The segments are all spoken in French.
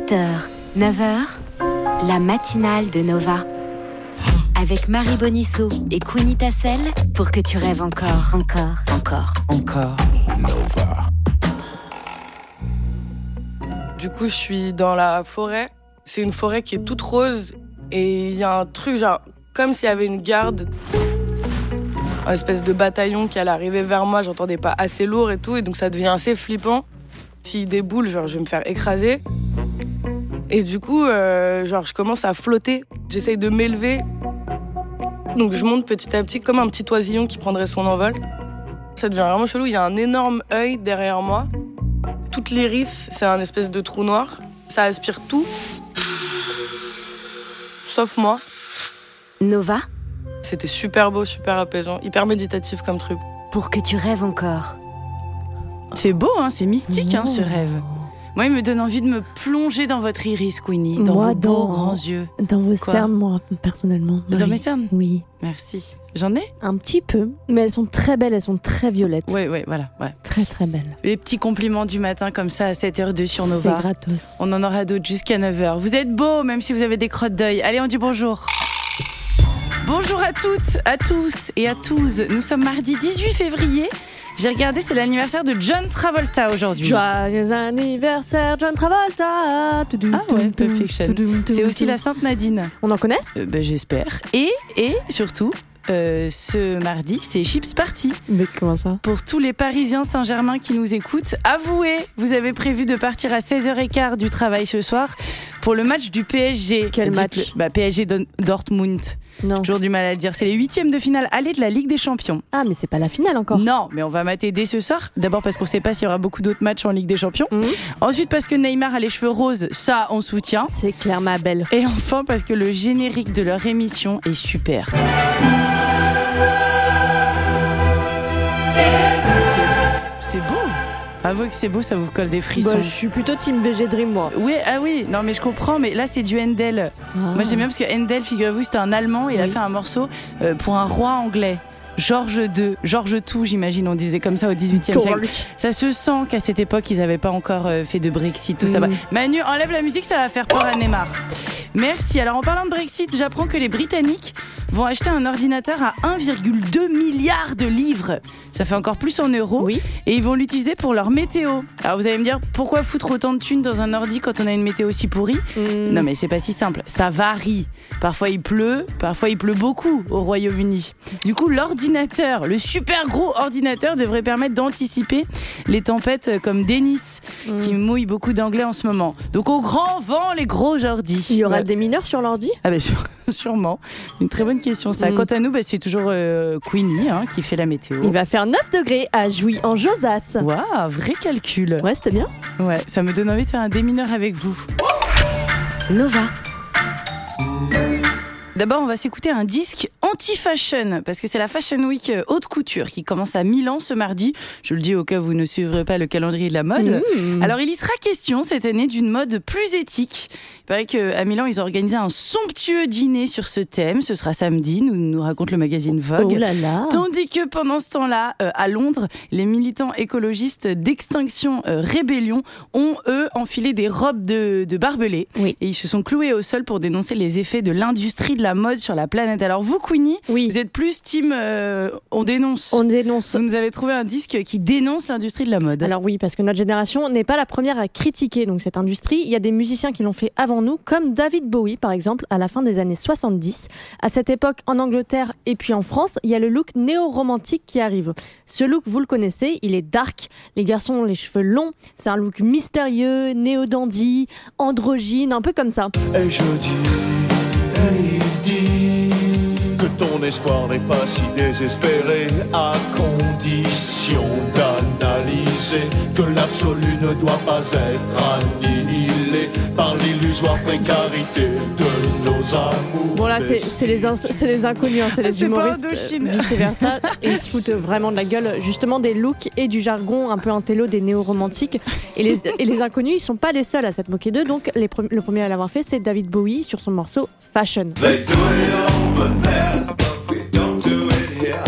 8h, 9h, la matinale de Nova. Avec Marie Bonisseau et Queenie Tassel pour que tu rêves encore. Nova. Du coup, je suis dans la forêt. C'est une forêt qui est toute rose. Et il y a un truc, genre, comme s'il y avait une garde. Un espèce de bataillon qui allait arriver vers moi. J'entendais pas assez lourd et tout. Et donc, ça devient assez flippant. S'il déboule, genre, je vais me faire écraser. Et du coup, je commence à flotter. J'essaye de m'élever. Donc, je monte petit à petit, comme un petit oisillon qui prendrait son envol. Ça devient vraiment chelou. Il y a un énorme œil derrière moi. Toute l'iris, c'est un espèce de trou noir. Ça aspire tout. Sauf moi. Nova, C'était super beau, super apaisant, hyper méditatif comme truc. pour que tu rêves encore. C'est beau, hein, c'est mystique, hein, ce rêve. Moi, il me donne envie de me plonger dans votre iris, Queenie, dans vos beaux grands yeux. Dans vos Quoi cernes, moi, personnellement. Dans Marie. mes cernes ? Oui. Merci. J'en ai ? Un petit peu, mais elles sont très belles, elles sont très violettes. Ouais, voilà. Ouais. Très, très belles. Les petits compliments du matin comme ça à 7h02 sur C'est Nova. gratos. On en aura d'autres jusqu'à 9h. Vous êtes beaux, même si vous avez des crottes d'œil. Allez, on dit bonjour. Bonjour à toutes, à tous et à tous. Nous sommes mardi 18 février. J'ai regardé, c'est l'anniversaire de John Travolta aujourd'hui. Joyeux anniversaire, John Travolta. Ah ouais, Pulp Fiction. C'est aussi la Sainte Nadine. On en connaît ? J'espère. Et surtout, ce mardi, c'est Chips Party. Mais comment ça ? Pour tous les Parisiens Saint-Germain qui nous écoutent, avouez, vous avez prévu de partir à 16h15 du travail ce soir pour le match du PSG. Quel match ? PSG Dortmund. Non. Toujours du mal à le dire. C'est les 8e de finale aller de la Ligue des Champions. Ah, mais c'est pas la finale encore. Non, mais on va mater dès ce soir. D'abord parce qu'on sait pas s'il y aura beaucoup d'autres matchs en Ligue des Champions. Ensuite parce que Neymar a les cheveux roses, ça on soutient. C'est clair, ma belle. Et enfin parce que le générique de leur émission est super. C'est beau. Avouez que c'est beau, ça vous colle des frissons. Bah, je suis plutôt team VG Dream, moi. Oui, non mais je comprends, mais là c'est du Handel. Moi j'aime bien parce que Handel, figurez-vous, c'était un Allemand et il a fait un morceau pour un roi anglais. Georges II, j'imagine, on disait comme ça au XVIIIe siècle. Ça se sent qu'à cette époque, ils n'avaient pas encore fait de Brexit, tout ça. Manu, enlève la musique, ça va faire peur à Neymar. Merci. Alors en parlant de Brexit, j'apprends que les Britanniques vont acheter un ordinateur à 1,2 milliard de livres. Ça fait encore plus en euros. Oui. Et ils vont l'utiliser pour leur météo. Alors vous allez me dire, pourquoi foutre autant de thunes dans un ordi quand on a une météo si pourrie ? Non mais c'est pas si simple. Ça varie. Parfois il pleut beaucoup au Royaume-Uni. Du coup, l'ordinateur, le super gros ordinateur devrait permettre d'anticiper les tempêtes comme Dennis, qui mouille beaucoup d'anglais en ce moment. Donc au grand vent, les gros ordis. Il y aura des mineurs sur l'ordi ? Ah ben sûrement. Une très bonne question ça. Quant à nous, c'est toujours Queenie qui fait la météo. Il va faire 9 degrés à Jouy en Josas. Waouh, vrai calcul. Ouais, c'était bien. Ouais, ça me donne envie de faire un démineur avec vous. Nova, D'abord, on va s'écouter un disque anti-fashion, parce que c'est la Fashion Week haute couture qui commence à Milan ce mardi. Je le dis au cas où vous ne suivrez pas le calendrier de la mode. Alors, il y sera question cette année d'une mode plus éthique. Il paraît qu'à Milan, ils ont organisé un somptueux dîner sur ce thème. Ce sera samedi, nous raconte le magazine Vogue. Oh là là. Tandis que pendant ce temps-là, à Londres, les militants écologistes d'Extinction Rébellion ont, eux, enfilé des robes de barbelés. Oui. Et ils se sont cloués au sol pour dénoncer les effets de l'industrie de la mode sur la planète. Alors vous, Queenie, vous êtes plus team on dénonce. On dénonce. Vous nous avez trouvé un disque qui dénonce l'industrie de la mode. Alors oui, parce que notre génération n'est pas la première à critiquer donc cette industrie. Il y a des musiciens qui l'ont fait avant nous, comme David Bowie par exemple, à la fin des années 70. À cette époque, en Angleterre et puis en France, il y a le look néo-romantique qui arrive. Ce look, vous le connaissez, il est dark. Les garçons ont les cheveux longs. C'est un look mystérieux, néo-dandy, androgyne, un peu comme ça. Et je dis, et il dit que ton espoir n'est pas si désespéré, à condition d'analyser que l'absolu ne doit pas être annihilé par l'illusoire précarité de nos amours. Bon là, c'est les inconnus, c'est les humoristes, vice-versa. Et ils se foutent vraiment de la gueule, justement, des looks et du jargon un peu intello des néo-romantiques. Et les inconnus, ils sont pas les seuls à s'être moqués d'eux. Donc le premier à l'avoir fait, c'est David Bowie sur son morceau Fashion. They do it over there, but we don't do it here.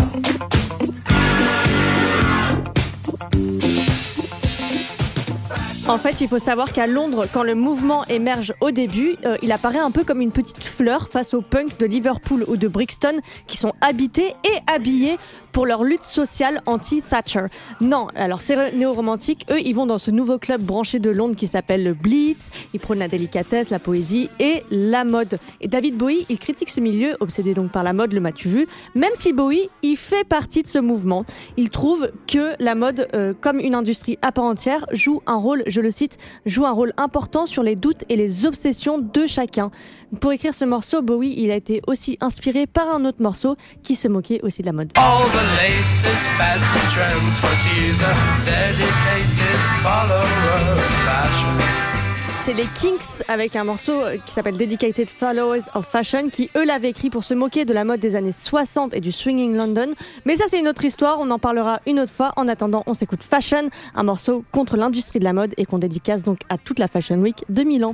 En fait, il faut savoir qu'à Londres, quand le mouvement émerge au début, il apparaît un peu comme une petite fleur face aux punks de Liverpool ou de Brixton qui sont habités et habillés pour leur lutte sociale anti-Thatcher. Non, alors ces néo-romantiques, eux, ils vont dans ce nouveau club branché de Londres qui s'appelle le Blitz. Ils prônent la délicatesse, la poésie et la mode. Et David Bowie, il critique ce milieu, obsédé donc par la mode, le m'as-tu vu, même si Bowie, il fait partie de ce mouvement. Il trouve que la mode, comme une industrie à part entière, joue un rôle, je le cite, joue un rôle important sur les doutes et les obsessions de chacun. Pour écrire ce morceau, Bowie, il a été aussi inspiré par un autre morceau qui se moquait aussi de la mode. All the latest fads and trends, 'cause he's a dedicated follower of fashion. C'est les Kinks avec un morceau qui s'appelle Dedicated Followers of Fashion qui, eux, l'avaient écrit pour se moquer de la mode des années 60 et du swinging London. Mais ça, c'est une autre histoire, on en parlera une autre fois. En attendant, on s'écoute Fashion, un morceau contre l'industrie de la mode et qu'on dédicace donc à toute la Fashion Week de Milan.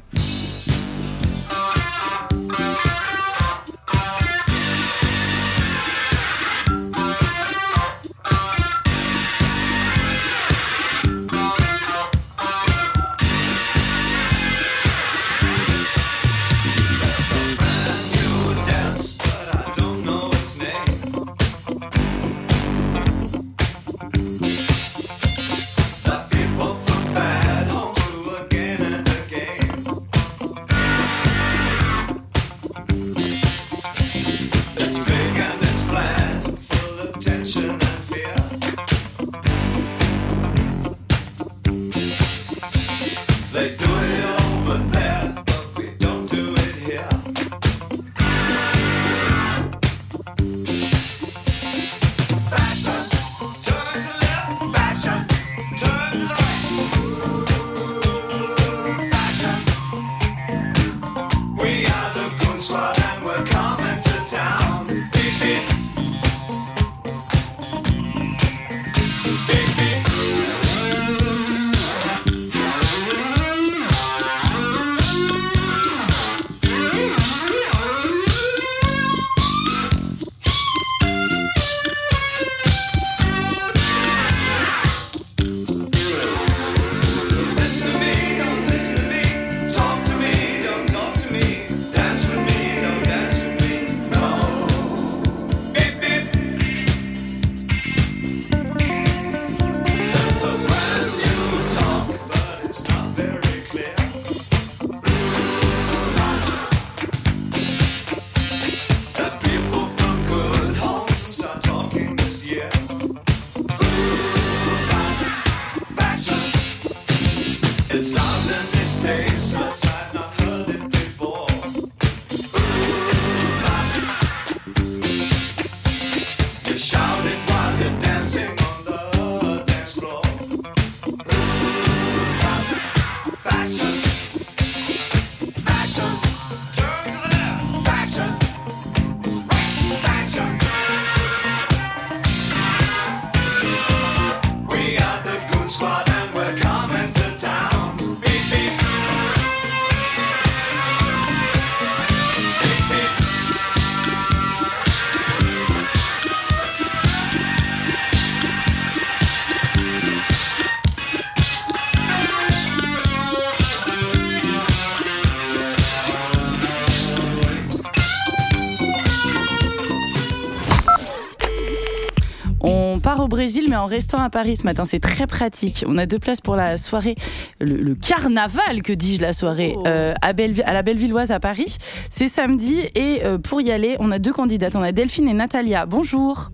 Au Brésil, mais en restant à Paris ce matin, c'est très pratique. On a 2 places pour la soirée, le carnaval, que dis-je, la soirée, à la Bellevilloise à Paris. C'est samedi et pour y aller, on a 2 candidates. On a Delphine et Natalia. Bonjour.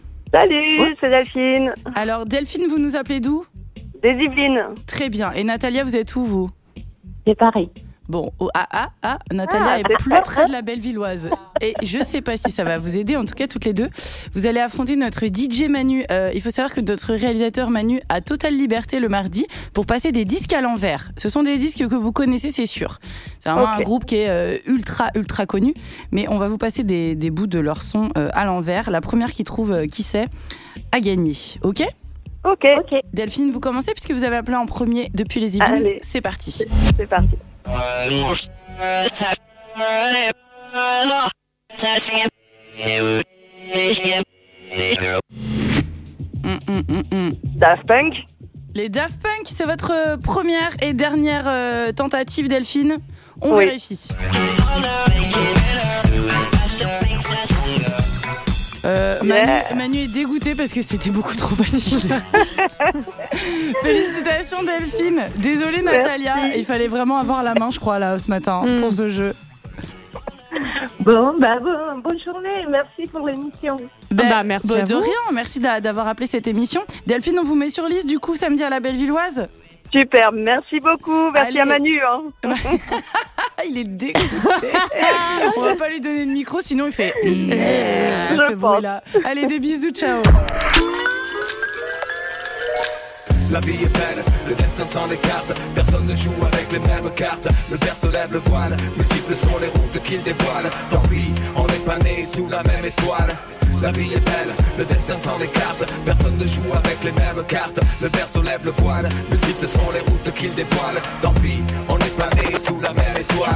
Salut, c'est Delphine. Alors Delphine, vous nous appelez d'où ? Des Yvelines. Très bien. Et Natalia, vous êtes où, vous ? C'est Paris. Bon, Natalia est plus près de la Bellevilloise. Et je sais pas si ça va vous aider, en tout cas toutes les deux. Vous allez affronter notre DJ Manu. Il faut savoir que notre réalisateur Manu a totale liberté le mardi pour passer des disques à l'envers. Ce sont des disques que vous connaissez, c'est sûr. C'est vraiment un groupe qui est ultra connu. Mais on va vous passer des bouts de leur son à l'envers. La première qui trouve qui c'est a gagné. Ok ? Ok. Delphine, vous commencez puisque vous avez appelé en premier depuis les Yvelines. Allez. C'est parti. C'est parti. Daft Punk. Les Daft Punk, c'est votre première et dernière tentative, Delphine. On vérifie. Manu est dégoûté parce que c'était beaucoup trop facile. Félicitations Delphine. Désolée Natalia, il fallait vraiment avoir la main je crois là ce matin pour ce jeu. Bonne journée, merci pour l'émission. Merci à de vous. rien, merci d'avoir appelé cette émission. Delphine, on vous met sur liste du coup samedi à la Bellevilloise. Super, merci beaucoup, merci à Manu. Il est dégoûté. On va pas lui donner de micro, sinon il fait ce bruit-là. Allez, des bisous, ciao. La vie est belle, le destin s'en écarte. Personne ne joue avec les mêmes cartes. Le père se lève le voile, multiples sont les routes qu'il dévoile. Tant pis, on n'est pas nés sous la même étoile. La vie est belle, le destin s'en écarte. Personne ne joue avec les mêmes cartes. Le père se lève le voile, multiples sont les routes qu'il dévoile. Tant pis, on n'est pas nés sous la même étoile.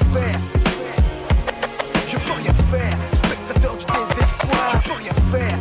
Je peux rien faire, spectateur du désespoir. Je peux rien faire,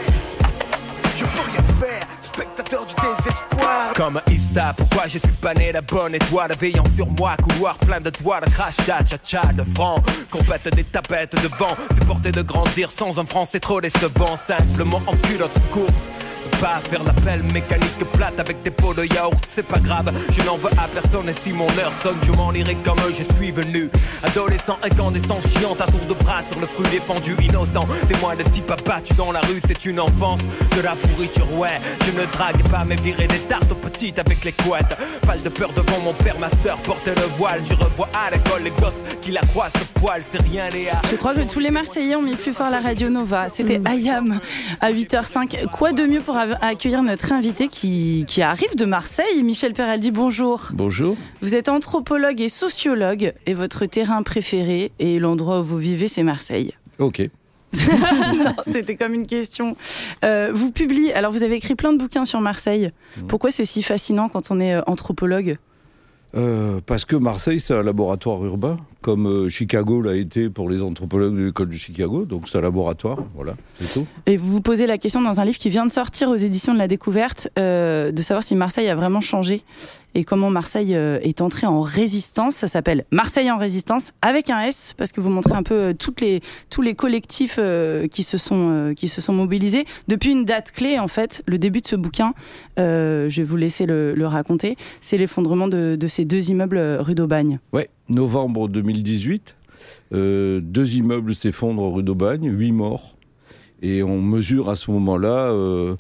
spectateur du désespoir. Comme Issa, pourquoi je suis pas né la bonne étoile? Veillant sur moi, couloir plein de doigts, de crachats, tcha-tcha, de francs. Compète des tapettes de vent, supporter de grandir sans un franc, c'est trop décevant. Simplement en culotte courte, pas faire l'appel mécanique plate avec des pots de yaourt, c'est pas grave, je n'en veux à personne et si mon heure sonne, je m'en irai comme je suis venu. Adolescent, incandescent, chiant à tour de bras sur le fruit défendu, innocent. Témoin de type abattu dans la rue, c'est une enfance de la pourriture, ouais. Je ne drague pas mais virer des tartes aux petites avec les couettes. Pas de peur devant mon père, ma soeur portait le voile. Je revois à l'école les gosses qui la croisent ce poil, c'est rien Léa. Je crois que tous les Marseillais ont mis plus fort la radio Nova. C'était Ayam à 8h05. Quoi de mieux pour accueillir notre invité qui arrive de Marseille, Michel Peraldi, bonjour. Bonjour. Vous êtes anthropologue et sociologue et votre terrain préféré et l'endroit où vous vivez, c'est Marseille. Ok. Non, c'était comme une question. Vous publiez, alors vous avez écrit plein de bouquins sur Marseille. Pourquoi c'est si fascinant quand on est anthropologue ? Parce que Marseille, c'est un laboratoire urbain, comme Chicago l'a été pour les anthropologues de l'école de Chicago, donc c'est un laboratoire, voilà, c'est tout. Et vous vous posez la question dans un livre qui vient de sortir aux éditions de la Découverte, de savoir si Marseille a vraiment changé et comment Marseille est entrée en résistance. Ça s'appelle Marseille en résistance, avec un S, parce que vous montrez un peu tous les collectifs qui se sont mobilisés. Depuis une date clé, en fait, le début de ce bouquin, je vais vous laisser le raconter, c'est l'effondrement de ces deux immeubles rue d'Aubagne. Ouais, novembre 2018, 2 immeubles s'effondrent rue d'Aubagne, 8 morts. Et on mesure à ce moment-là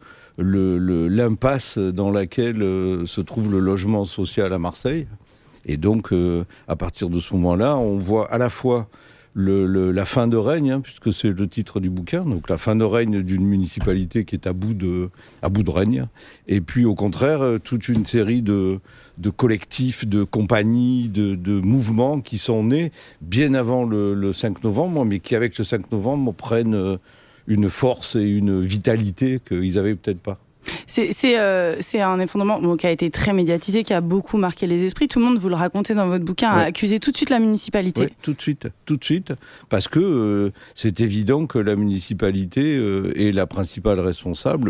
l'impasse dans laquelle se trouve le logement social à Marseille. Et donc, à partir de ce moment-là, on voit à la fois la fin de règne, puisque c'est le titre du bouquin, donc la fin de règne d'une municipalité qui est à bout de règne, et puis au contraire, toute une série de collectifs, de compagnies, de mouvements qui sont nés bien avant le 5 novembre, mais qui avec le 5 novembre prennent une force et une vitalité qu'ils n'avaient peut-être pas. C'est un effondrement qui a été très médiatisé, qui a beaucoup marqué les esprits. Tout le monde, vous le racontez dans votre bouquin, a accusé tout de suite la municipalité. Oui, tout de suite, parce que c'est évident que la municipalité est le principal responsable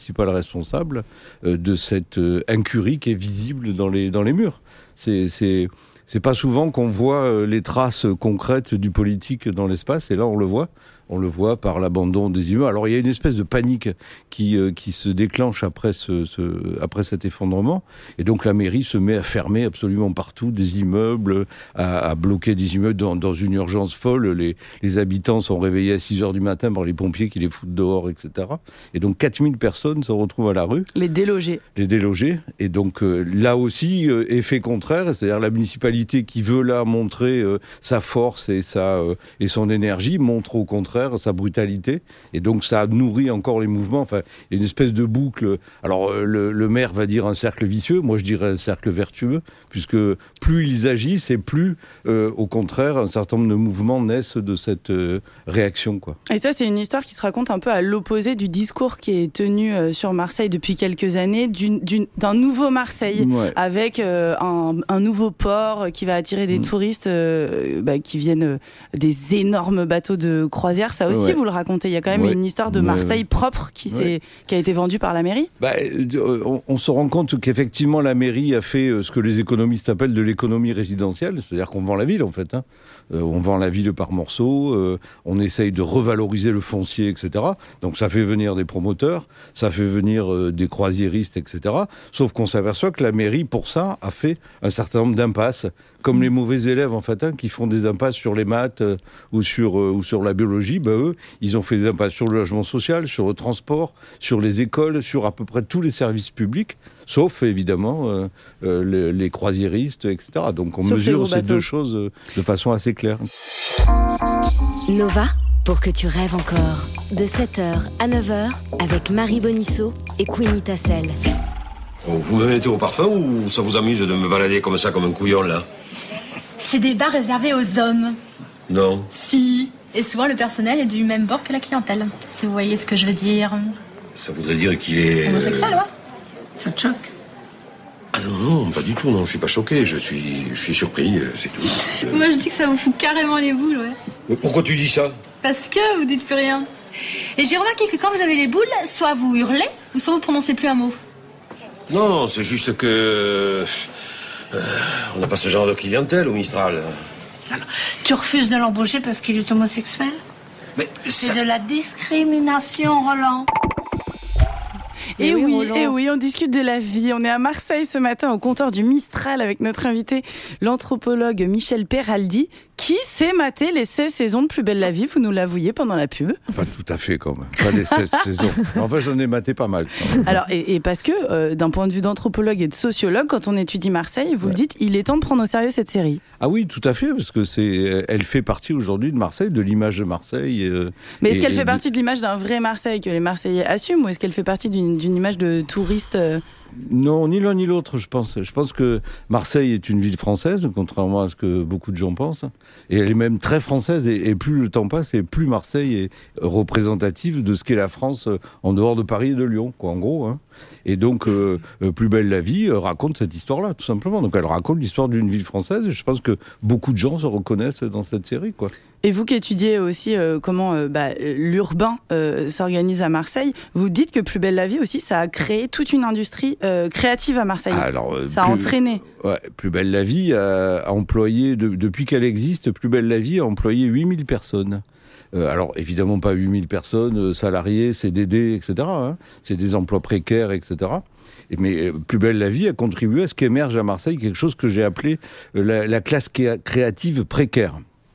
de cette incurie qui est visible dans les murs. C'est pas souvent qu'on voit les traces concrètes du politique dans l'espace, et là on le voit. On le voit par l'abandon des immeubles. Alors il y a une espèce de panique qui se déclenche après cet effondrement. Et donc la mairie se met à fermer absolument partout des immeubles, à bloquer des immeubles dans une urgence folle. Les habitants sont réveillés à 6h du matin par les pompiers qui les foutent dehors, etc. Et donc 4000 personnes se retrouvent à la rue. Les délogés. Et donc là aussi, effet contraire, c'est-à-dire la municipalité qui veut là montrer sa force et son énergie, montre au contraire sa brutalité, et donc ça nourrit encore les mouvements. Enfin, il y a une espèce de boucle. Alors le maire va dire un cercle vicieux, moi je dirais un cercle vertueux, puisque plus ils agissent et plus au contraire un certain nombre de mouvements naissent de cette réaction, quoi. Et ça, c'est une histoire qui se raconte un peu à l'opposé du discours qui est tenu sur Marseille depuis quelques années, d'un nouveau Marseille, avec un nouveau port qui va attirer des touristes qui viennent des énormes bateaux de croisière. D'ailleurs, ça aussi, vous le racontez. Il y a quand même une histoire de Marseille propre qui a été vendue par la mairie. On se rend compte qu'effectivement, la mairie a fait ce que les économistes appellent de l'économie résidentielle, c'est-à-dire qu'on vend la ville, en fait. On vend la ville par morceaux, on essaye de revaloriser le foncier, etc. Donc ça fait venir des promoteurs, ça fait venir des croisiéristes, etc. Sauf qu'on s'aperçoit que la mairie, pour ça, a fait un certain nombre d'impasses, comme les mauvais élèves, en fait, qui font des impasses sur les maths ou sur la biologie. Eux, ils ont fait des impasses sur le logement social, sur le transport, sur les écoles, sur à peu près tous les services publics, sauf évidemment les croisiéristes, etc. Donc on mesure ces deux choses de façon assez claire. Nova, pour que tu rêves encore. De 7h à 9h, avec Marie Bonisso et Queenie Tassel. Vous me mettez au parfum ou ça vous amuse de me balader comme ça, comme un couillon, là? C'est des bars réservés aux hommes. Non. Si. Et souvent, le personnel est du même bord que la clientèle. Si vous voyez ce que je veux dire. Ça voudrait dire qu'il est... homosexuel, ouais. Ça te choque? Ah non, pas du tout, non, je suis pas choqué, je suis surpris, c'est tout. Moi, je dis que ça vous fout carrément les boules, ouais. Mais pourquoi tu dis ça? Parce que vous dites plus rien. Et j'ai remarqué que quand vous avez les boules, soit vous hurlez, ou soit vous prononcez plus un mot. Non, c'est juste que... on n'a pas ce genre de clientèle au Mistral. Alors, tu refuses de l'embaucher parce qu'il est homosexuel? Mais c'est de la discrimination, Roland. Et oui, on discute de la vie. On est à Marseille ce matin au comptoir du Mistral avec notre invité, l'anthropologue Michel Peraldi, qui s'est maté les 16 saisons de Plus belle la vie. Vous nous l'avouiez pendant la pub. Pas tout à fait, quand même. Pas les 16 saisons. Enfin, j'en ai maté pas mal. Alors, et parce que, d'un point de vue d'anthropologue et de sociologue, quand on étudie Marseille, vous le dites, il est temps de prendre au sérieux cette série. Ah oui, tout à fait, parce que elle fait partie aujourd'hui de Marseille, de l'image de Marseille. Mais est-ce qu'elle fait partie de l'image d'un vrai Marseille que les Marseillais assument, ou est-ce qu'elle fait partie d'une image de touriste Non, ni l'un ni l'autre, je pense. Je pense que Marseille est une ville française, contrairement à ce que beaucoup de gens pensent. Et elle est même très française, et plus le temps passe, et plus Marseille est représentative de ce qu'est la France en dehors de Paris et de Lyon, quoi, en gros. Et donc, Plus belle la vie raconte cette histoire-là, tout simplement. Donc elle raconte l'histoire d'une ville française, et je pense que beaucoup de gens se reconnaissent dans cette série, quoi. Et vous qui étudiez aussi comment l'urbain s'organise à Marseille, vous dites que Plus belle la vie aussi, ça a créé toute une industrie créative à Marseille. Alors, ça a entraîné. Ouais, Plus belle la vie a employé, depuis qu'elle existe, Plus belle la vie a employé 8000 personnes. Alors, évidemment, pas 8000 personnes, salariés, CDD, etc. C'est des emplois précaires, etc. Mais Plus belle la vie a contribué à ce qu'émerge à Marseille quelque chose que j'ai appelé la classe créative précaire.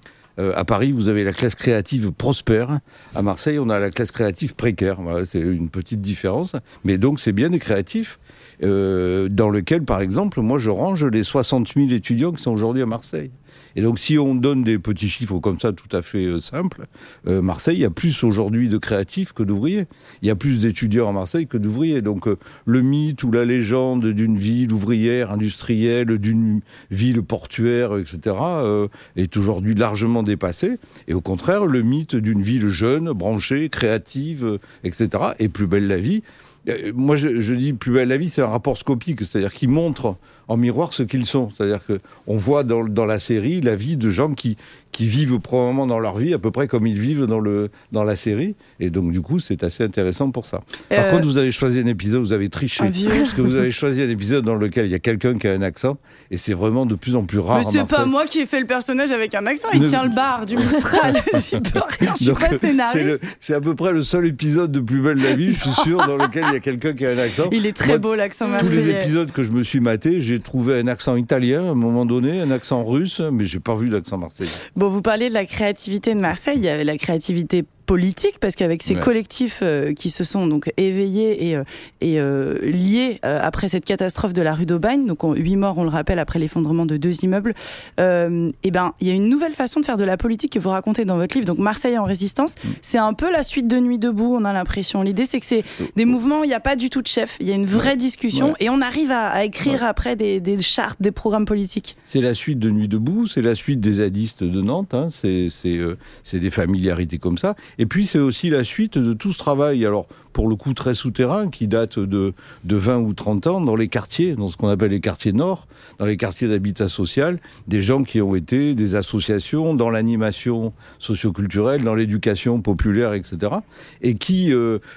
À Paris, vous avez la classe créative prospère. À Marseille, on a la classe créative précaire. Voilà, c'est une petite différence. Mais donc, c'est bien des créatifs dans lequel, par exemple, moi, je range les 60 000 étudiants qui sont aujourd'hui à Marseille. Et donc, si on donne des petits chiffres comme ça, tout à fait simples, Marseille, il y a plus aujourd'hui de créatifs que d'ouvriers. Il y a plus d'étudiants à Marseille que d'ouvriers. Donc, le mythe ou la légende d'une ville ouvrière, industrielle, d'une ville portuaire, etc., est aujourd'hui largement dépassé. Et au contraire, le mythe d'une ville jeune, branchée, créative, etc., et Plus belle la vie. Moi, je dis Plus belle la vie, c'est un rapport scopique, c'est-à-dire qui montre en miroir ce qu'ils sont. C'est-à-dire qu'on voit dans la série la vie de gens qui vivent probablement dans leur vie à peu près comme ils vivent dans la série. Et donc, du coup, c'est assez intéressant pour ça. Par contre, vous avez choisi un épisode, vous avez triché. Parce que vous avez choisi un épisode dans lequel il y a quelqu'un qui a un accent. Et c'est vraiment de plus en plus rare. Mais c'est pas moi qui ai fait le personnage avec un accent. Il tient le bar du Mistral. J'y peux rien, je suis pas scénariste. C'est à peu près le seul épisode de Plus belle la vie, je suis sûr, dans lequel il y a quelqu'un qui a un accent. Il est très beau, l'accent marseillais. Tous les épisodes que je me suis maté, j'ai trouvé un accent italien à un moment donné, un accent russe, mais j'ai pas vu l'accent marseillais. Bon, vous parlez de la créativité de Marseille, il y avait la créativité politique, parce qu'avec ces collectifs qui se sont donc éveillés et liés après cette catastrophe de la rue d'Aubagne, donc 8 morts, on le rappelle, après l'effondrement de 2 immeubles, et ben il y a une nouvelle façon de faire de la politique que vous racontez dans votre livre, donc Marseille en résistance. C'est un peu la suite de Nuit debout, on a l'impression. L'idée, c'est que c'est des mouvements où il n'y a pas du tout de chef, il y a une vraie discussion, et on arrive à écrire après des chartes, des programmes politiques. C'est la suite de Nuit debout, c'est la suite des zadistes de Nantes, c'est des familiarités comme ça. Et puis c'est aussi la suite de tout ce travail, alors pour le coup très souterrain, qui date de 20 ou 30 ans, dans les quartiers, dans ce qu'on appelle les quartiers nord, dans les quartiers d'habitat social, des gens qui ont été des associations dans l'animation socioculturelle, dans l'éducation populaire, etc. Et qui,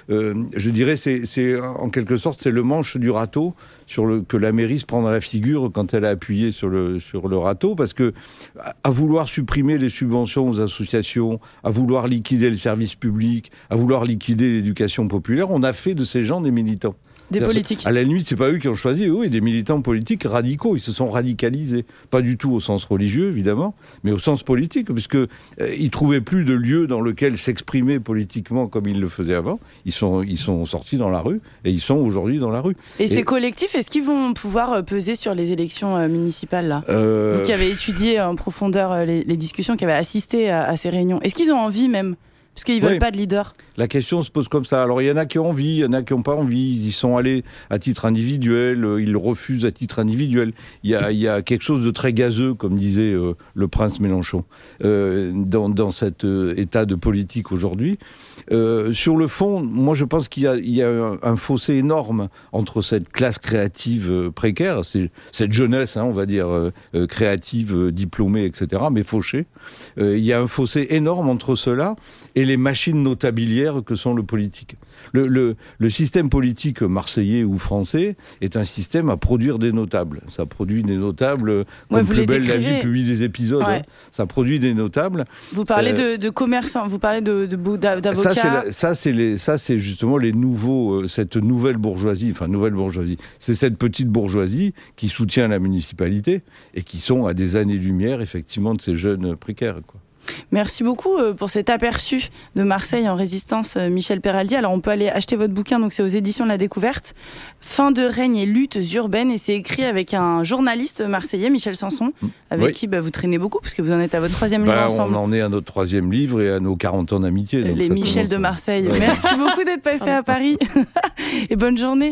je dirais, c'est en quelque sorte, c'est le manche du râteau que la mairie se prend dans la figure quand elle a appuyé sur le râteau, parce que à vouloir supprimer les subventions aux associations, à vouloir liquider le service public, à vouloir liquider l'éducation populaire, on a fait de ces gens des militants. Des politiques. À la limite, c'est pas eux qui ont choisi, eux, et des militants politiques radicaux. Ils se sont radicalisés. Pas du tout au sens religieux, évidemment, mais au sens politique, puisque ils trouvaient plus de lieu dans lequel s'exprimer politiquement comme ils le faisaient avant. Ils sont sortis dans la rue, et ils sont aujourd'hui dans la rue. Et ces collectifs, est-ce qu'ils vont pouvoir peser sur les élections municipales, là Vous qui avez étudié en profondeur les discussions, qui avez assisté à ces réunions, est-ce qu'ils ont envie même ? Parce qu'ils ne veulent pas de leader. La question se pose comme ça. Alors, il y en a qui ont envie, il y en a qui n'ont pas envie. Ils y sont allés à titre individuel, ils refusent à titre individuel. Il y a quelque chose de très gazeux, comme disait le prince Mélenchon, dans cet état de politique aujourd'hui. Sur le fond, moi, je pense qu'il y a un fossé énorme entre cette classe créative précaire, cette jeunesse, on va dire, créative, diplômée, etc., mais fauchée. Il y a un fossé énorme entre ceux-là et les machines notabilières que sont le politique. Le système politique marseillais ou français est un système à produire des notables. Ça produit des notables, comme Plus belle la vie publie des épisodes. Ouais. Ça produit des notables. Vous parlez de commerçants, vous parlez d'avocats. Ça, c'est justement les nouveaux, cette nouvelle bourgeoisie. C'est cette petite bourgeoisie qui soutient la municipalité et qui sont à des années-lumière, effectivement, de ces jeunes précaires, quoi. Merci beaucoup pour cet aperçu de Marseille en résistance, Michel Peraldi. Alors on peut aller acheter votre bouquin, donc c'est aux éditions de la Découverte. Fin de règne et luttes urbaines, et c'est écrit avec un journaliste marseillais, Michel Sanson, avec qui vous traînez beaucoup, parce que vous en êtes à votre 3e livre ensemble. On en est à notre 3e livre et à nos 40 ans d'amitié. Les Michel de Marseille. Ouais. Merci beaucoup d'être passé à Paris et bonne journée.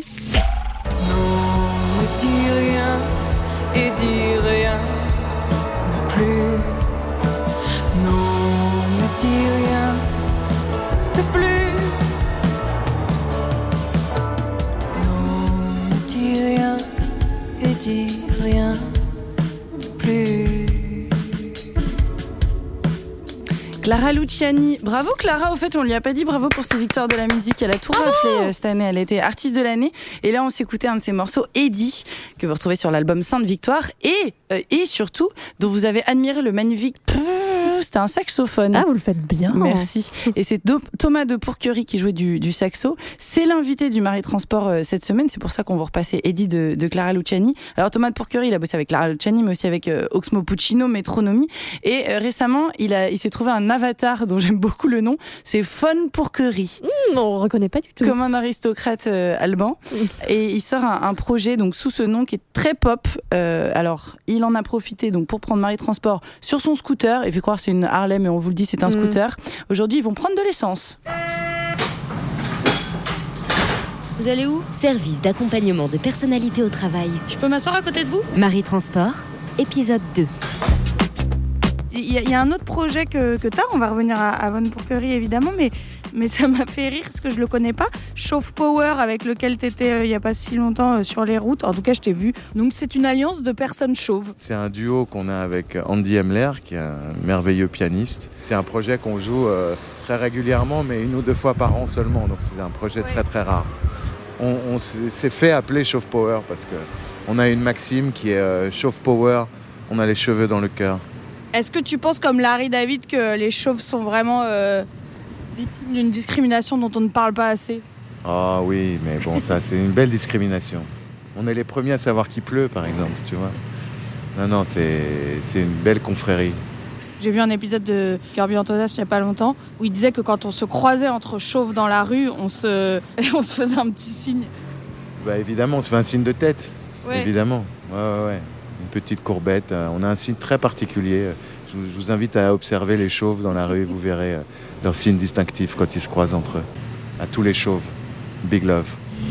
Non, ne dis rien et dis rien de plus. Non, ne dis rien de plus. Non, ne dis rien et dis rien de plus. Clara Luciani, bravo Clara, au fait on lui a pas dit bravo pour ses victoires de la musique, elle a tout raflé cette année, elle a été artiste de l'année, et là on s'écoutait un de ses morceaux, Eddie, que vous retrouvez sur l'album Sainte Victoire, et surtout dont vous avez admiré le magnifique c'était un saxophone. Ah, vous le faites bien. Merci. Et c'est Thomas de Pourquerie qui jouait du saxo. C'est l'invité du Mari Transport cette semaine. C'est pour ça qu'on va repasser Eddie de Clara Luciani. Alors Thomas de Pourquerie, il a bossé avec Clara Luciani, mais aussi avec Oxmo Puccino, Métronomie. Et récemment, il s'est trouvé un avatar dont j'aime beaucoup le nom. C'est Fon Pourquerie. On ne reconnaît pas du tout. Comme un aristocrate alban. Et il sort un projet donc sous ce nom qui est très pop. Alors, il en a profité donc pour prendre Mari Transport sur son scooter. Il fait croire que c'est une Harley, mais on vous le dit, c'est un scooter. Aujourd'hui, ils vont prendre de l'essence. Vous allez où ? Service d'accompagnement de personnalité au travail. Je peux m'asseoir à côté de vous ? Mari Transport, épisode 2. Il y a un autre projet que tu as, on va revenir à Von Pourquerie évidemment, mais ça m'a fait rire parce que je le connais pas. Chauffe Power, avec lequel tu étais il y a pas si longtemps sur les routes, en tout cas je t'ai vu. Donc c'est une alliance de personnes chauves. C'est un duo qu'on a avec Andy Hemler, qui est un merveilleux pianiste. C'est un projet qu'on joue très régulièrement, mais 1 ou 2 fois par an seulement, donc c'est un projet très très rare. On s'est fait appeler Chauffe Power parce qu'on a une maxime qui est Chauffe Power, on a les cheveux dans le cœur. Est-ce que tu penses, comme Larry David, que les chauves sont vraiment victimes d'une discrimination dont on ne parle pas assez ? Ah oui, mais bon, ça, c'est une belle discrimination. On est les premiers à savoir qu'il pleut, par exemple, tu vois. Non, c'est une belle confrérie. J'ai vu un épisode de Kirby Enthousiasme il n'y a pas longtemps, où il disait que quand on se croisait entre chauves dans la rue, on se faisait un petit signe. Bah évidemment, on se fait un signe de tête, ouais. Évidemment. Ouais. Une petite courbette. On a un signe très particulier. Je vous invite à observer les chauves dans la rue. Vous verrez leur signe distinctif quand ils se croisent entre eux. À tous les chauves. Big love.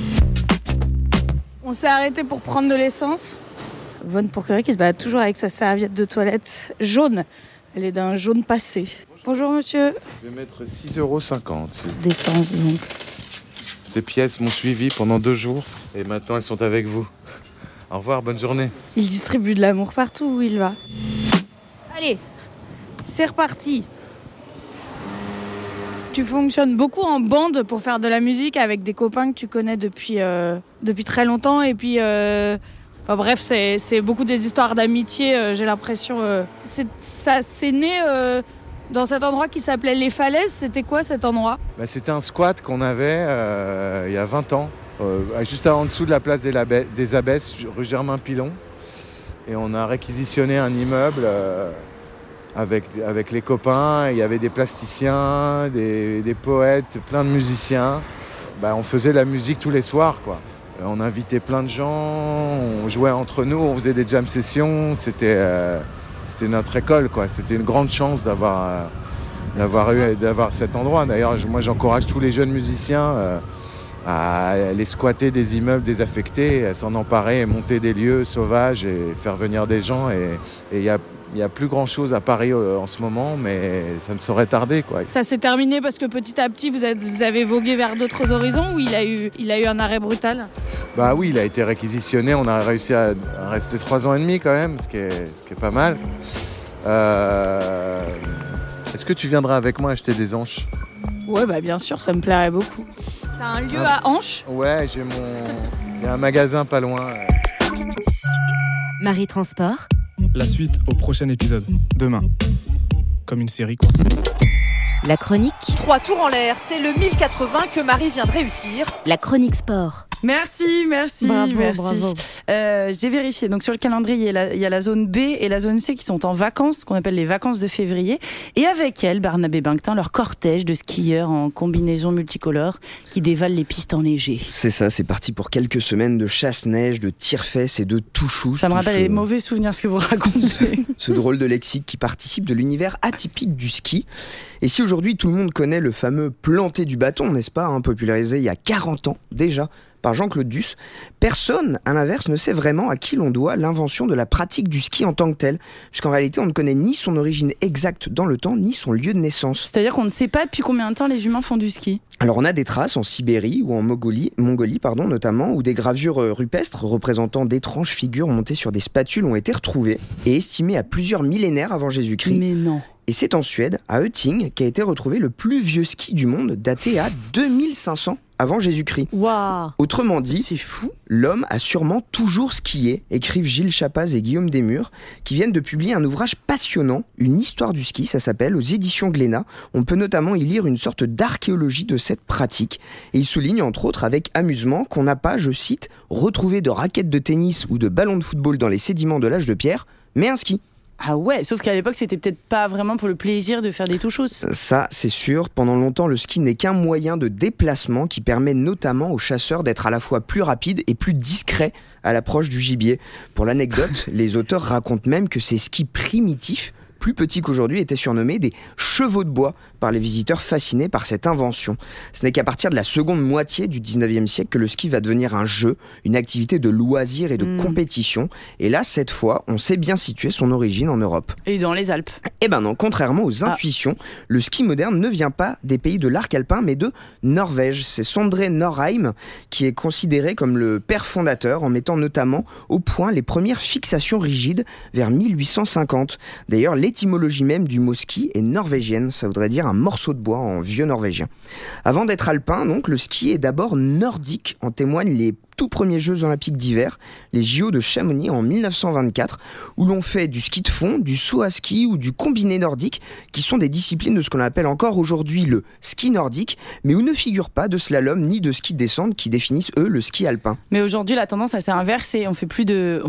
On s'est arrêté pour prendre de l'essence. Von Pourquerie qui se balade toujours avec sa serviette de toilette jaune. Elle est d'un jaune passé. Bonjour monsieur. Je vais mettre 6,50 €. D'essence donc. Ces pièces m'ont suivi pendant 2 jours et maintenant elles sont avec vous. Au revoir, bonne journée. Il distribue de l'amour partout où il va. Allez, c'est reparti. Tu fonctionnes beaucoup en bande pour faire de la musique avec des copains que tu connais depuis très longtemps. Et puis, bref, c'est beaucoup des histoires d'amitié, j'ai l'impression. C'est né dans cet endroit qui s'appelait Les Falaises. C'était quoi cet endroit ? C'était un squat qu'on avait il y a 20 ans, juste en dessous de la place des Abbesses, rue Germain-Pilon. Et on a réquisitionné un immeuble avec les copains. Il y avait des plasticiens, des poètes, plein de musiciens. On faisait de la musique tous les soirs, quoi. On invitait plein de gens, on jouait entre nous, on faisait des jam sessions. C'était notre école, quoi. C'était une grande chance d'avoir cet endroit. D'ailleurs, moi, j'encourage tous les jeunes musiciens à aller squatter des immeubles désaffectés, à s'en emparer, monter des lieux sauvages et faire venir des gens. Et il y a plus grand chose à Paris en ce moment, mais ça ne saurait tarder, quoi. Ça s'est terminé parce que petit à petit vous avez vogué vers d'autres horizons, ou il a eu un arrêt brutal ? Oui, il a été réquisitionné. On a réussi à rester 3 ans et demi quand même, ce qui est pas mal. Est-ce que tu viendras avec moi acheter des hanches ? Ouais, bien sûr, ça me plairait beaucoup. T'as un lieu à hanches ? Ouais, il y a un magasin pas loin. Marie Transport. La suite au prochain épisode, demain. Comme une série, quoi. La chronique. 3 tours en l'air, c'est le 1080 que Marie vient de réussir. La chronique sport. Merci. Bravo. J'ai vérifié. Donc sur le calendrier, il y a la zone B et la zone C qui sont en vacances, ce qu'on appelle les vacances de février. Et avec elles, Barnabé Binquetin, leur cortège de skieurs en combinaison multicolore qui dévalent les pistes enneigées. C'est ça, c'est parti pour quelques semaines de chasse-neige, de tire-fesses et de touchous. Ça me rappelle les mauvais souvenirs ce que vous racontez. Ce drôle de lexique qui participe de l'univers atypique du ski. Et si aujourd'hui tout le monde connaît le fameux planter du bâton, n'est-ce pas, popularisé il y a 40 ans déjà par Jean-Claude Duss, personne, à l'inverse, ne sait vraiment à qui l'on doit l'invention de la pratique du ski en tant que telle, puisqu'en réalité, on ne connaît ni son origine exacte dans le temps, ni son lieu de naissance. C'est-à-dire qu'on ne sait pas depuis combien de temps les humains font du ski. Alors on a des traces en Sibérie ou en Mongolie notamment, où des gravures rupestres représentant d'étranges figures montées sur des spatules ont été retrouvées et estimées à plusieurs millénaires avant Jésus-Christ. Mais non. Et c'est en Suède, à Ötting, qu'a été retrouvé le plus vieux ski du monde, daté à 2500 avant Jésus-Christ. Waouh. Autrement dit, c'est fou. L'homme a sûrement toujours skié, écrivent Gilles Chapaz et Guillaume Desmurs, qui viennent de publier un ouvrage passionnant, une histoire du ski, ça s'appelle, aux éditions Glénat. On peut notamment y lire une sorte d'archéologie de cette pratique. Et il souligne, entre autres, avec amusement, qu'on n'a pas, je cite, retrouvé de raquettes de tennis ou de ballons de football dans les sédiments de l'âge de pierre, mais un ski. Ah ouais, sauf qu'à l'époque, c'était peut-être pas vraiment pour le plaisir de faire des touchous. Ça, c'est sûr. Pendant longtemps, le ski n'est qu'un moyen de déplacement qui permet notamment aux chasseurs d'être à la fois plus rapides et plus discrets à l'approche du gibier. Pour l'anecdote, les auteurs racontent même que ces skis primitifs, plus petits qu'aujourd'hui, étaient surnommés des chevaux de bois par les visiteurs fascinés par cette invention. Ce n'est qu'à partir de la seconde moitié du 19e siècle que le ski va devenir un jeu, une activité de loisir et de compétition. Et là, cette fois, on sait bien situer son origine en Europe. Et dans les Alpes. Eh ben non, contrairement aux intuitions, le ski moderne ne vient pas des pays de l'arc alpin, mais de Norvège. C'est Sondre Norheim qui est considéré comme le père fondateur, en mettant notamment au point les premières fixations rigides vers 1850. D'ailleurs, l'étymologie même du mot ski est norvégienne, ça voudrait dire un morceau de bois en vieux norvégien. Avant d'être alpin, donc, le ski est d'abord nordique, en témoignent les tout premiers Jeux Olympiques d'hiver, les JO de Chamonix en 1924, où l'on fait du ski de fond, du saut à ski ou du combiné nordique, qui sont des disciplines de ce qu'on appelle encore aujourd'hui le ski nordique, mais où ne figure pas de slalom ni de ski de descente qui définissent, eux, le ski alpin. Mais aujourd'hui, la tendance, elle s'est inversée. On fait plus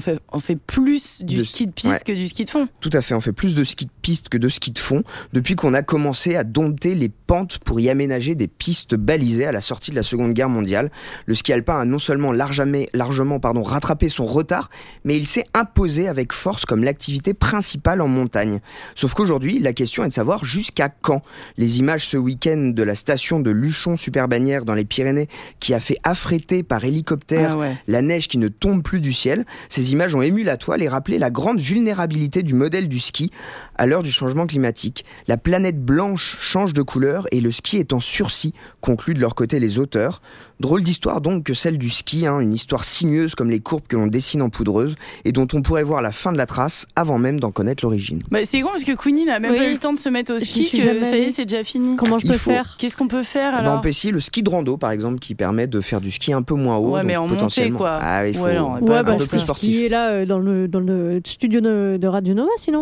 du ski de piste que du ski de fond. Tout à fait, on fait plus de ski de piste que de ski de fond, depuis qu'on a commencé à dompter les pentes pour y aménager des pistes balisées à la sortie de la Seconde Guerre mondiale. Le ski alpin a non seulement largement rattrapé son retard, mais il s'est imposé avec force comme l'activité principale en montagne. Sauf qu'aujourd'hui, la question est de savoir jusqu'à quand. Les images ce week-end de la station de Luchon-Super-Bagnères dans les Pyrénées, qui a fait affréter par hélicoptère la neige qui ne tombe plus du ciel, ces images ont ému la toile et rappelé la grande vulnérabilité du modèle du ski à l'heure du changement climatique. La planète blanche change de couleur et le ski est en sursis, concluent de leur côté les auteurs. Drôle d'histoire donc que celle du ski, une histoire sinueuse comme les courbes que l'on dessine en poudreuse et dont on pourrait voir la fin de la trace avant même d'en connaître l'origine. C'est con parce que Queenie n'a même pas eu le temps de se mettre au ski, que ça y est, c'est déjà fini. Comment je peux faire ? Qu'est-ce qu'on peut faire alors ? On peut essayer le ski de rando par exemple qui permet de faire du ski un peu moins haut. Ouais, mais en montée quoi. Ah, il faut un peu plus sportif. Qui est là dans le studio de Radio Nova sinon.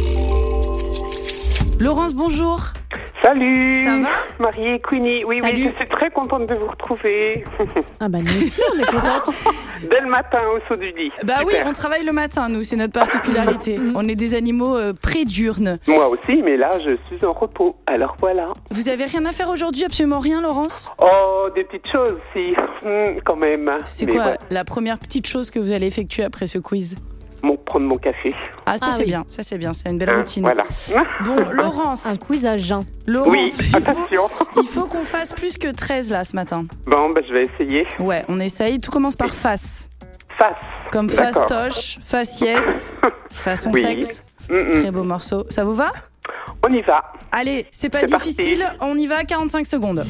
Laurence, bonjour. Salut. Ça va ? Marie et Queenie. Oui, Salut. je suis très contente de vous retrouver. Ah bah nous aussi, on est contente. Dès le matin au saut du lit. Bah Super. oui, on travaille le matin, nous, c'est notre particularité. On est des animaux prédiurnes. Moi aussi, mais là, je suis en repos. Alors voilà. Vous avez rien à faire aujourd'hui, absolument rien, Laurence ? Oh, des petites choses, si. Quand même. C'est mais quoi la première petite chose que vous allez effectuer après ce quiz ? Prendre mon café. Ah, ça c'est bien, c'est une belle routine. Voilà. Bon, Laurence. Un quiz à jeun. Laurence, oui, attention. Il faut qu'on fasse plus que 13 là ce matin. Bon, je vais essayer. Ouais, on essaye. Tout commence par face. Face. Comme D'accord. fastoche, faciès, façon sexe. Très beau morceau. Ça vous va ? On y va. Allez, c'est pas difficile. Parti. On y va, 45 secondes.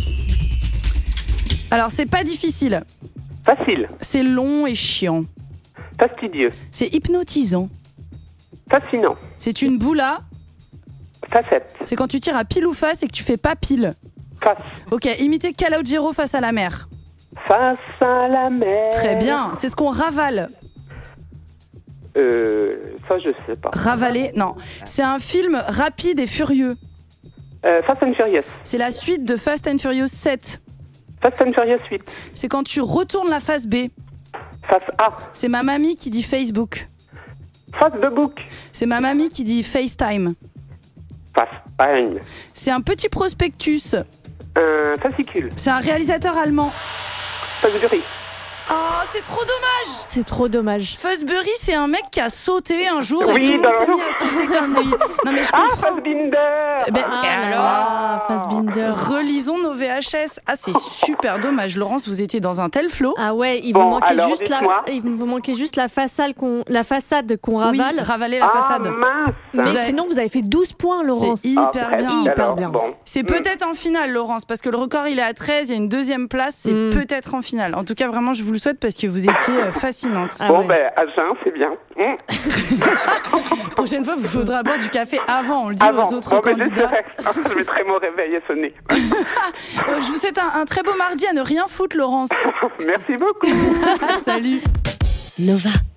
Alors, c'est pas difficile. Facile. C'est long et chiant. Fastidieux. C'est hypnotisant. Fascinant. C'est une boula. Facette. C'est quand tu tires à pile ou face et que tu fais pas pile. Face. Ok, imiter Calogero face à la mer. Face à la mer. Très bien, c'est ce qu'on ravale. Ça, je sais pas. Ravaler, non. C'est un film rapide et furieux. Fast and Furious. C'est la suite de Fast and Furious 7. Fast and Furious 8. C'est quand tu retournes la face B. Face A. C'est ma mamie qui dit Facebook. Face de book. C'est ma mamie qui dit FaceTime. FaceTime. C'est un petit prospectus. Un fascicule. C'est un réalisateur allemand. Fosbury. Oh, c'est trop dommage. C'est trop dommage. Fosbury, c'est un mec qui a sauté un jour et Oui, tout le monde s'est mis à sauter comme lui. Non mais je comprends. Fassbinder. Fassbinder. Relisons nos VHS. Ah, c'est super dommage. Laurence, vous étiez dans un tel flow. Ah ouais, il vous manquait juste la façade qu'on ravale. Oui, ravaler la façade. Mais sinon, vous avez fait 12 points, Laurence. C'est hyper bien. Hyper bien. Bon. C'est peut-être en finale, Laurence, parce que le record, il est à 13, il y a une deuxième place, c'est peut-être en finale. En tout cas, vraiment, je vous le souhaite parce que vous étiez fascinante. À jeun, c'est bien. Prochaine fois, vous faudra boire du café avant, on le dit aux autres candidats. Je mettrai mon réveil à sonner. Je vous souhaite un très beau mardi à ne rien foutre, Laurence. Merci beaucoup. Salut. Nova.